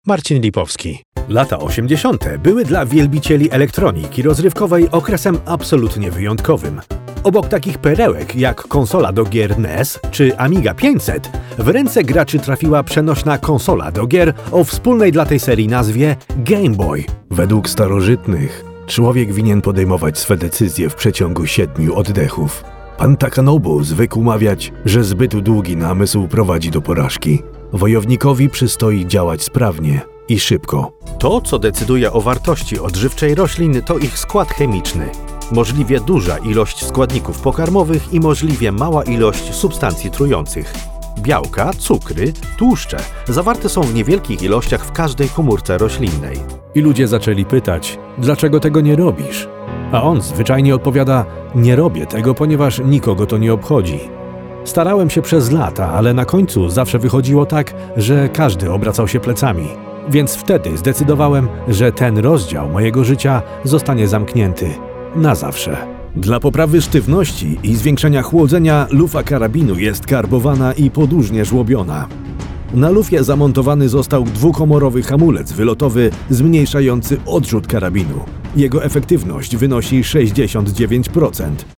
Marcin Lipowski. Lata 80. były dla wielbicieli elektroniki rozrywkowej okresem absolutnie wyjątkowym. Obok takich perełek jak konsola do gier NES czy Amiga 500, w ręce graczy trafiła przenośna konsola do gier o wspólnej dla tej serii nazwie Game Boy. Według starożytnych, człowiek winien podejmować swe decyzje w przeciągu 7 oddechów. Pan Takanobu zwykł mawiać, że zbyt długi namysł prowadzi do porażki. Wojownikowi przystoi działać sprawnie i szybko. To, co decyduje o wartości odżywczej roślin, to ich skład chemiczny. Możliwie duża ilość składników pokarmowych i możliwie mała ilość substancji trujących. Białka, cukry, tłuszcze zawarte są w niewielkich ilościach w każdej komórce roślinnej. I ludzie zaczęli pytać, dlaczego tego nie robisz? A on zwyczajnie odpowiada, nie robię tego, ponieważ nikogo to nie obchodzi. Starałem się przez lata, ale na końcu zawsze wychodziło tak, że każdy obracał się plecami. Więc wtedy zdecydowałem, że ten rozdział mojego życia zostanie zamknięty na zawsze. Dla poprawy sztywności i zwiększenia chłodzenia lufa karabinu jest karbowana i podłużnie żłobiona. Na lufie zamontowany został dwukomorowy hamulec wylotowy zmniejszający odrzut karabinu. Jego efektywność wynosi 69%.